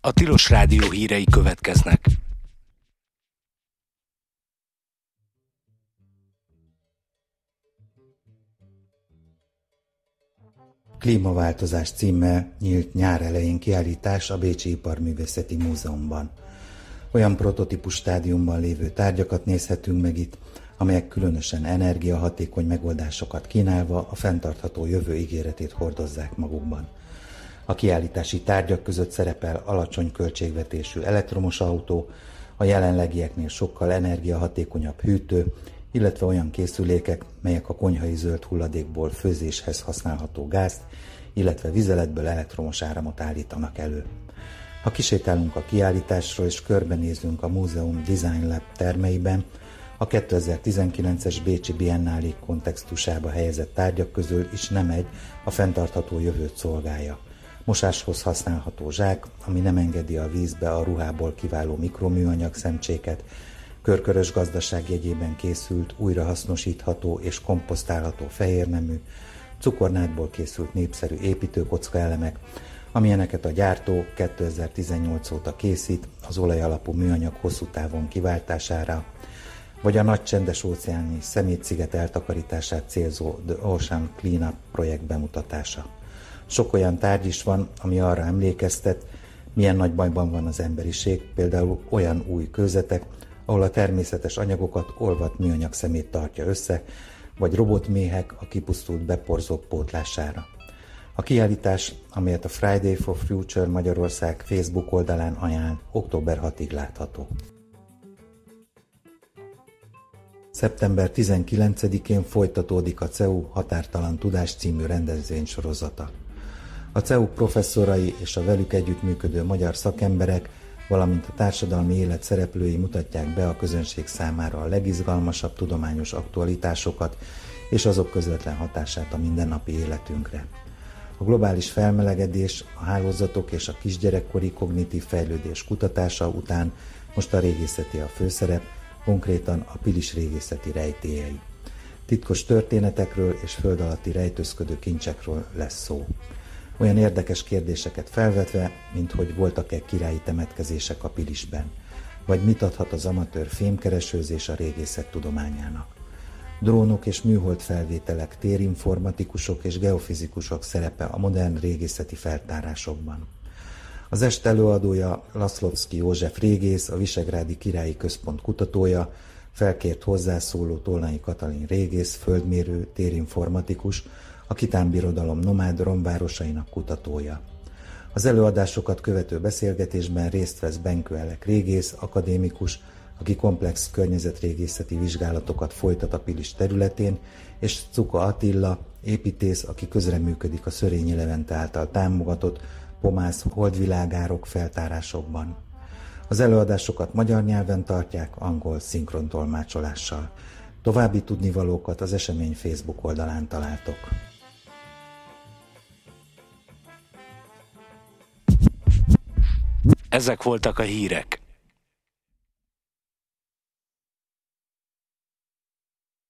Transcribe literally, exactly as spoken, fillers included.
A Tilos Rádió hírei következnek. Klímaváltozás címmel nyílt nyár elején kiállítás a Bécsi Iparművészeti Múzeumban. Olyan prototípus stádiumban lévő tárgyakat nézhetünk meg itt, amelyek különösen energiahatékony megoldásokat kínálva a fenntartható jövő ígéretét hordozzák magukban. A kiállítási tárgyak között szerepel alacsony költségvetésű elektromos autó, a jelenlegieknél sokkal energiahatékonyabb hűtő, illetve olyan készülékek, melyek a konyhai zöld hulladékból főzéshez használható gázt, illetve vizeletből elektromos áramot állítanak elő. Ha kisétálunk a kiállításról és körbenézünk a múzeum Design Lab termeiben, a kétezer-tizenkilences Bécsi Biennálé kontextusába helyezett tárgyak közül is nem egy a fenntartható jövőt szolgálja. Mosáshoz használható zsák, ami nem engedi a vízbe a ruhából kiváló mikroműanyag szemcséket, körkörös gazdaság jegyében készült, újrahasznosítható és komposztálható fehérnemű, cukornádból készült népszerű építőkocka elemek, amilyeneket a gyártó kétezer-tizennyolc óta készít az olajalapú műanyag hosszú távon kiváltására, vagy a nagy csendes óceáni szemétsziget eltakarítását célzó The Ocean Cleanup projekt bemutatása. Sok olyan tárgy is van, ami arra emlékeztet, milyen nagy bajban van az emberiség, például olyan új kőzetek, ahol a természetes anyagokat olvadt műanyag szemét tartja össze, vagy robotméhek a kipusztult beporzók pótlására. A kiállítás, amelyet a Friday for Future Magyarország Facebook oldalán ajánl, október hatodikáig látható. szeptember tizenkilencedikén folytatódik a cé e u Határtalan Tudás című rendezvénysorozata. A cé e u professzorai és a velük együttműködő magyar szakemberek, valamint a társadalmi élet szereplői mutatják be a közönség számára a legizgalmasabb tudományos aktualitásokat és azok közvetlen hatását a mindennapi életünkre. A globális felmelegedés, a hálózatok és a kisgyerekkori kognitív fejlődés kutatása után most a régészeti a főszerep, konkrétan a Pilis régészeti rejtélyei. Titkos történetekről és föld alatti rejtőzködő kincsekről lesz szó. Olyan érdekes kérdéseket felvetve, mint hogy voltak-e királyi temetkezések a Pilisben, vagy mit adhat az amatőr fémkeresőzés a régészet tudományának. Drónok és műhold felvételek, térinformatikusok és geofizikusok szerepe a modern régészeti feltárásokban. Az est előadója Laszlovszky József régész, a Visegrádi Királyi Központ kutatója, felkért hozzászóló Tolnai Katalin régész, földmérő, térinformatikus, a Kitán Birodalom nomád romvárosainak kutatója. Az előadásokat követő beszélgetésben részt vesz Benkő Elek régész, akadémikus, aki komplex környezetrégészeti vizsgálatokat folytat a Pilis területén, és Cuka Attila, építész, aki közreműködik a Szörényi Levente által támogatott Pomász holdvilágárok feltárásokban. Az előadásokat magyar nyelven tartják, angol szinkrontolmácsolással. További tudnivalókat az esemény Facebook oldalán találtok. Ezek voltak a hírek.